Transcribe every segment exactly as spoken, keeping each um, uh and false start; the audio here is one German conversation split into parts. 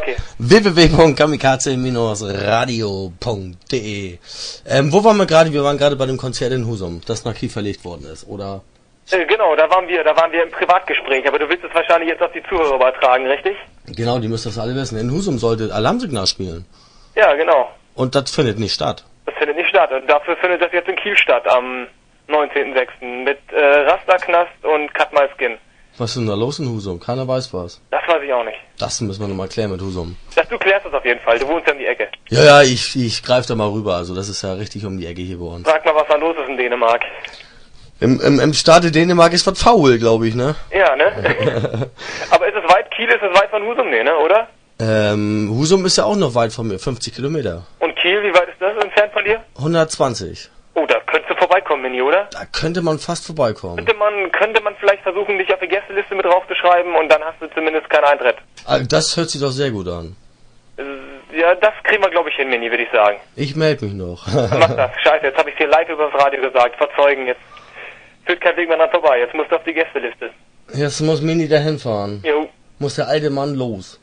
Okay. w w w punkt kamikaze Bindestrich radio punkt de. Ähm, wo waren wir gerade? Wir waren gerade bei dem Konzert in Husum, das nach Kiel verlegt worden ist, oder? Äh, genau, da waren wir, da waren wir im Privatgespräch, aber du willst es wahrscheinlich jetzt auf die Zuhörer übertragen, richtig? Genau, die müssen das alle wissen. In Husum sollte Alarmsignal spielen. Ja, genau. Und das findet nicht statt. Das findet nicht statt. Und dafür findet das jetzt in Kiel statt am neunzehnten sechsten mit äh, Rasterknast und Cut My Skin. Was ist denn da los in Husum? Keiner weiß was. Das weiß ich auch nicht. Das müssen wir nochmal klären mit Husum. Das, du klärst das auf jeden Fall. Du wohnst ja um die Ecke. Ja, ja, ich, ich greife da mal rüber. Also das ist ja richtig um die Ecke hier bei uns. Sag mal, was da los ist in Dänemark. Im, im, im Staate Dänemark ist was faul, glaube ich, ne? Ja, ne? Aber ist es weit? Kiel ist es weit von Husum, ne, ne, oder? Ähm, Husum ist ja auch noch weit von mir, fünfzig Kilometer. Und Kiel, wie weit ist das entfernt von dir? hundertzwanzig. Oh, da könntest du vorbeikommen, Mini, oder? Da könnte man fast vorbeikommen. Könnte man, könnte man vielleicht versuchen, dich auf die Gästeliste mit draufzuschreiben und dann hast du zumindest keinen Eintritt. Ah, das hört sich doch sehr gut an. Ja, das kriegen wir, glaube ich, hin, Mini, würde ich sagen. Ich melde mich noch. Mach das. Scheiße, jetzt habe ich dir live über das Radio gesagt. Verzeugen, jetzt führt kein Weg mehr dran vorbei. Jetzt musst du auf die Gästeliste. Jetzt muss Mini dahin fahren. Jo. Muss der alte Mann los.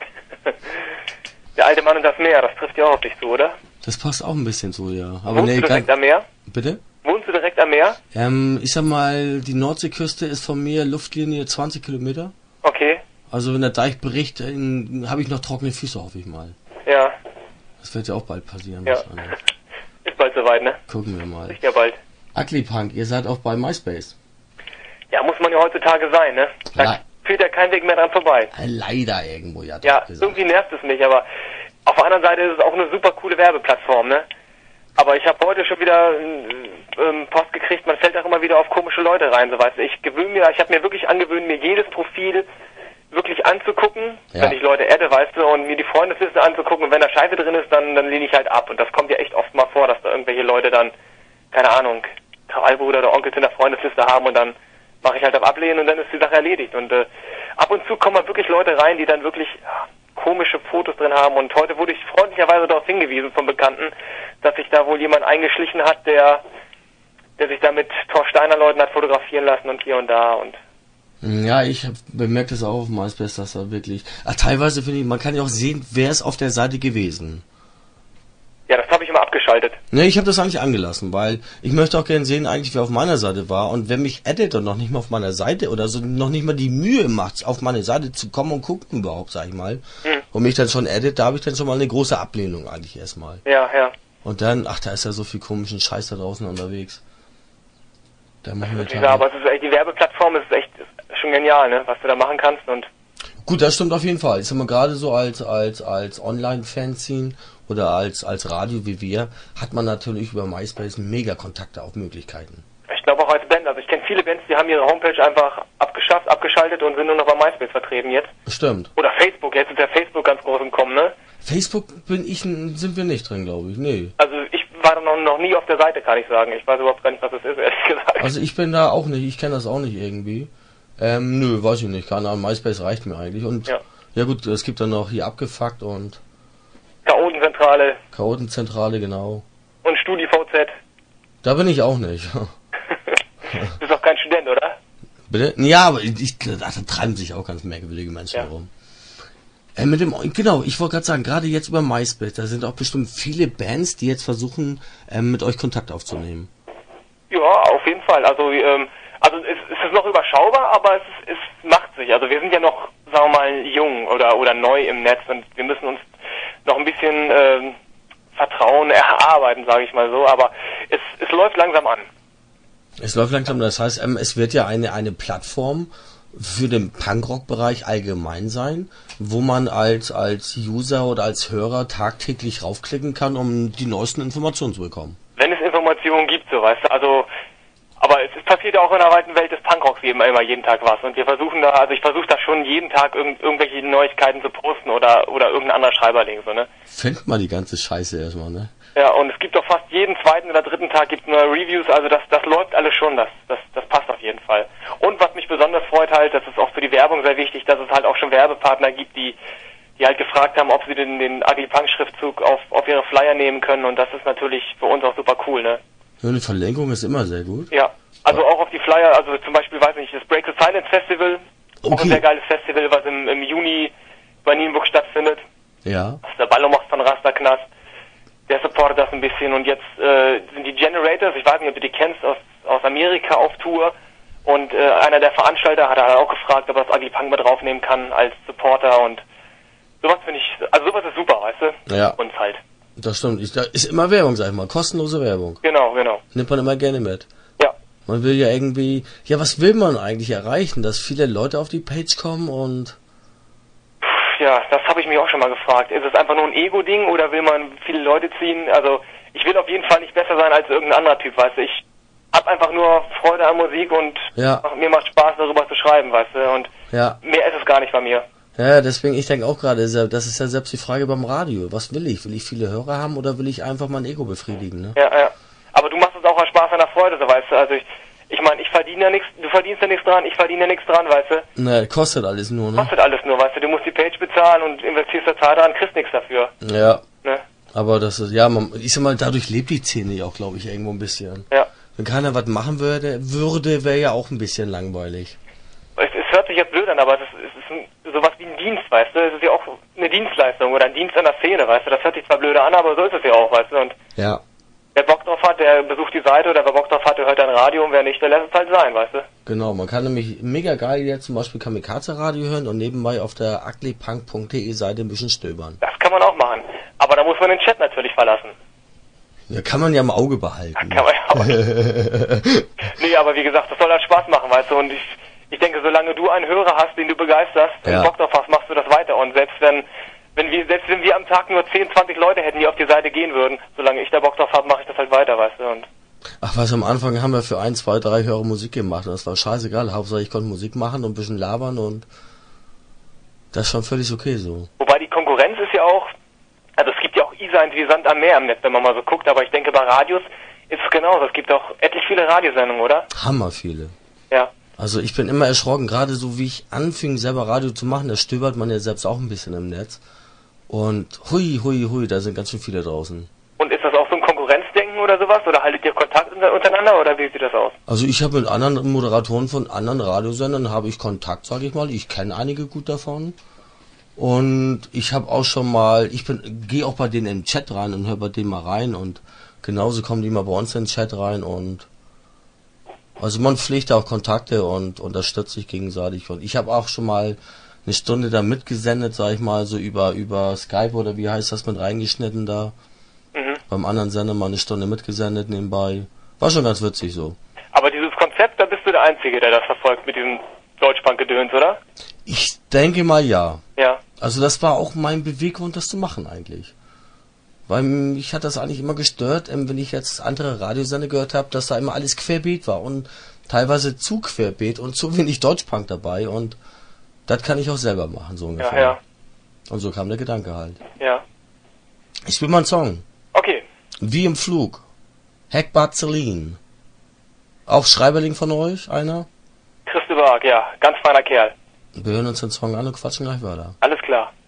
Der alte Mann und das Meer, das trifft ja auch auf dich zu, oder? Das passt auch ein bisschen so, ja. Aber Wohnst nee, du direkt kann... am Meer? Bitte? Wohnst du direkt am Meer? Ähm, ich sag mal, die Nordseeküste ist von mir Luftlinie zwanzig Kilometer. Okay. Also wenn der Deich bricht, habe ich noch trockene Füße, hoffe ich mal. Ja. Das wird ja auch bald passieren. Ja. Ist bald soweit, ne? Gucken wir mal. Ist ja bald. Ugly Punk, ihr seid auch bei MySpace. Ja, muss man ja heutzutage sein, ne? Da Le führt ja kein Weg mehr dran vorbei. Leider irgendwo, ja. Ja, irgendwie nervt es mich, aber auf der anderen Seite ist es auch eine super coole Werbeplattform, ne? Aber ich habe heute schon wieder ähm, Post gekriegt, man fällt auch immer wieder auf komische Leute rein, so weißt du. Ich gewöhne mir, ich habe mir wirklich angewöhnt, mir jedes Profil wirklich anzugucken, ja. Wenn ich Leute adde, weißt du, und mir die Freundesliste anzugucken, und wenn da Scheiße drin ist, dann, dann lehne ich halt ab. Und das kommt ja echt oft mal vor, dass da irgendwelche Leute dann, keine Ahnung, Traualbruder oder Onkel in der Freundesliste haben und dann mache ich halt auf Ablehnen und dann ist die Sache erledigt. Und äh, ab und zu kommen halt wirklich Leute rein, die dann wirklich ja, komische Fotos drin haben. Und heute wurde ich freundlicherweise darauf hingewiesen vom Bekannten, dass sich da wohl jemand eingeschlichen hat, der der sich da mit Thor Steiner Leuten hat fotografieren lassen und hier und da und ja, ich hab bemerkt das auch auf MySpace, dass da wirklich... Ach, teilweise finde ich, man kann ja auch sehen, wer ist auf der Seite gewesen. Ja, das habe ich immer abgeschaltet. Ne, ich habe das eigentlich angelassen, weil ich möchte auch gerne sehen, eigentlich wer auf meiner Seite war. Und wer mich addet und noch nicht mal auf meiner Seite oder so noch nicht mal die Mühe macht, auf meine Seite zu kommen und gucken überhaupt, sag ich mal, hm. und mich dann schon addet, da habe ich dann schon mal eine große Ablehnung eigentlich erstmal. Ja, ja. Und dann, ach, da ist ja so viel komischen Scheiß da draußen unterwegs. Da machen wir ja, aber es ist echt, die Werbeplattform ist echt schon genial, ne, was du da machen kannst und... Gut, das stimmt auf jeden Fall. Ich sag mal, gerade so als, als, als Online-Fanzine oder als, als Radio wie wir, hat man natürlich über MySpace mega Kontakte auf Möglichkeiten. Ich glaube auch als Band, also ich kenne viele Bands, die haben ihre Homepage einfach abgeschafft, abgeschaltet und sind nur noch bei MySpace vertreten jetzt. Stimmt. Oder Facebook, jetzt ist ja Facebook ganz groß im Kommen, ne? Facebook bin ich, sind wir nicht drin, glaube ich, nee. Also ich war da noch, noch nie auf der Seite, kann ich sagen. Ich weiß überhaupt gar nicht, was das ist, ehrlich gesagt. Also ich bin da auch nicht, ich kenne das auch nicht irgendwie. Ähm, nö, weiß ich nicht, keine Ahnung, MySpace reicht mir eigentlich. Und ja, ja gut, es gibt dann noch hier abgefuckt und... Chaotenzentrale. Chaotenzentrale, genau. Und StudiVZ. Da bin ich auch nicht. Du bist auch kein Student, oder? Bitte? Ja, aber ich, da treiben sich auch ganz merkwürdige Menschen ja. rum. Äh, mit dem, genau, ich wollte gerade sagen, gerade jetzt über MySpace, da sind auch bestimmt viele Bands, die jetzt versuchen, ähm, mit euch Kontakt aufzunehmen. Ja, auf jeden Fall. Also, ähm, also es, es ist noch überschaubar, aber es, ist, es macht sich. Also wir sind ja noch, sagen wir mal, jung oder oder neu im Netz und wir müssen uns noch ein bisschen ähm, Vertrauen erarbeiten, sage ich mal so. Aber es, es läuft langsam an. Es läuft langsam, das heißt, ähm, es wird ja eine eine Plattform für den Punkrock-Bereich allgemein sein, wo man als als User oder als Hörer tagtäglich raufklicken kann, um die neuesten Informationen zu bekommen. Wenn es Informationen gibt, so weißt du, also aber es passiert ja auch in der weiten Welt des Punkrocks eben immer jeden Tag was und wir versuchen da, also ich versuche da schon jeden Tag irgend, irgendwelche Neuigkeiten zu posten oder oder irgendein anderer Schreiberling, so, ne? Findet mal die ganze Scheiße erstmal, ne? Ja, und es gibt doch fast jeden zweiten oder dritten Tag gibt's neue Reviews, also das das läuft alles schon, das das das passt auf jeden Fall. Und was mich besonders freut halt, das ist auch für die Werbung sehr wichtig, dass es halt auch schon Werbepartner gibt, die die halt gefragt haben, ob sie den den Ugly Punk Schriftzug auf auf ihre Flyer nehmen können und das ist natürlich für uns auch super cool, ne? So eine Verlinkung ist immer sehr gut. Ja, also auch auf die Flyer, also zum Beispiel, weiß nicht, das Break the Silence Festival, okay. Auch ein sehr geiles Festival, was im, im Juni bei Nienburg stattfindet. Ja. Das ist der Ballomox von Rasterknast. Der supportet das ein bisschen. Und jetzt äh, sind die Generators, ich weiß nicht, ob du die kennst, aus, aus Amerika auf Tour. Und äh, einer der Veranstalter hat halt auch gefragt, ob er das Ugly Punk mit draufnehmen kann als Supporter. Und sowas finde ich, also sowas ist super, weißt du? Ja. Uns halt. Das stimmt. Ich, da ist immer Werbung, sag ich mal. Kostenlose Werbung. Genau, genau. Nimmt man immer gerne mit. Ja. Man will ja irgendwie... Ja, was will man eigentlich erreichen? Dass viele Leute auf die Page kommen und... Ja, das habe ich mich auch schon mal gefragt. Ist es einfach nur ein Ego-Ding oder will man viele Leute ziehen? Also ich will auf jeden Fall nicht besser sein als irgendein anderer Typ, weißt du. Ich hab einfach nur Freude an Musik und ja. mir macht Spaß, darüber zu schreiben, weißt du. Und ja. mehr ist es gar nicht bei mir. Ja, deswegen, ich denke auch gerade, das ist ja selbst die Frage beim Radio. Was will ich? Will ich viele Hörer haben oder will ich einfach mein Ego befriedigen, ne? Ja, ja. Aber du machst es auch aus Spaß an der Freude, so weißt du. Also ich, ich meine, ich verdiene ja nichts, du verdienst ja nichts dran, ich verdiene ja nichts dran, weißt du. Ne, kostet alles nur, ne? Kostet alles nur, weißt du. Du musst die Page bezahlen und investierst da Zeit dran, kriegst nichts dafür. Ja. Ne? Aber das ist, ja, man, ich sag mal, dadurch lebt die Szene ja auch, glaube ich, irgendwo ein bisschen. Ja. Wenn keiner was machen würde, würde, wäre ja auch ein bisschen langweilig. Es, es hört sich jetzt blöd an, aber es ist, es ist ein, sowas wie ein Dienst, weißt du. Es ist ja auch eine Dienstleistung oder ein Dienst an der Szene, weißt du. Das hört sich zwar blöde an, aber so ist es ja auch, weißt du. Und ja. wer Bock drauf hat, der besucht die Seite, oder wer Bock drauf hat, der hört ein Radio, und wer nicht, der lässt es halt sein, weißt du. Genau, man kann nämlich mega geil jetzt zum Beispiel Kamikaze Radio hören und nebenbei auf der uglypunk punkt de Seite ein bisschen stöbern. Das kann man auch machen. Aber da muss man den Chat natürlich verlassen. Ja, kann man ja im Auge behalten. Ja, kann man ja auch nicht. Nee, aber wie gesagt, das soll halt Spaß machen, weißt du, und ich, ich denke, solange du einen Hörer hast, den du begeisterst und ja. Bock drauf hast, machst du das weiter, und selbst wenn, wenn wir, selbst wenn wir am Tag nur zehn, zwanzig Leute hätten, die auf die Seite gehen würden, solange ich da Bock drauf habe, mache ich das halt weiter, weißt du, und... Ach was, am Anfang haben wir für ein, zwei, drei Hörer Musik gemacht, und das war scheißegal, Hauptsache ich konnte Musik machen und ein bisschen labern, und das ist schon völlig okay so. Wobei die Konkurrenz ist ja auch, also es gibt ja auch E-Signs wie Sand am Meer im Netz, wenn man mal so guckt, aber ich denke, bei Radios ist es genauso. Es gibt auch etlich viele Radiosendungen, oder? Hammer viele. Ja. Also ich bin immer erschrocken, gerade so wie ich anfing, selber Radio zu machen, da stöbert man ja selbst auch ein bisschen im Netz. Und hui, hui, hui, da sind ganz schön viele draußen. Und ist das auch so ein Konkurrenzdenken oder sowas? Oder haltet ihr Kontakt untereinander, oder wie sieht das aus? Also ich habe mit anderen Moderatoren von anderen Radiosendern, habe ich Kontakt, sage ich mal. Ich kenne einige gut davon. Und ich habe auch schon mal, ich bin, gehe auch bei denen im Chat rein und höre bei denen mal rein, und genauso kommen die mal bei uns in den Chat rein, und also man pflegt auch Kontakte und unterstützt sich gegenseitig, und ich habe auch schon mal eine Stunde da mitgesendet, sag ich mal, so über über Skype oder wie heißt das, mit reingeschnitten da. Mhm. Beim anderen Sender mal eine Stunde mitgesendet nebenbei. War schon ganz witzig so. Aber dieses Konzept, da bist du der Einzige, der das verfolgt mit diesem Deutschpunk-Gedöns, oder? Ich denke mal ja. Ja. Also das war auch mein Beweggrund, das zu machen eigentlich. Weil mich hat das eigentlich immer gestört, wenn ich jetzt andere Radiosender gehört habe, dass da immer alles querbeet war und teilweise zu querbeet und zu wenig Deutschpunk dabei, und das kann ich auch selber machen, so ungefähr. Ja, ja. Und so kam der Gedanke halt. Ja. Ich spiele mal einen Song. Okay. Wie im Flug. Heckbart Celine. Auch Schreiberling von euch, einer? Christopher Arg, ja. Ganz feiner Kerl. Wir hören uns den Song an und quatschen gleich weiter. Alles klar.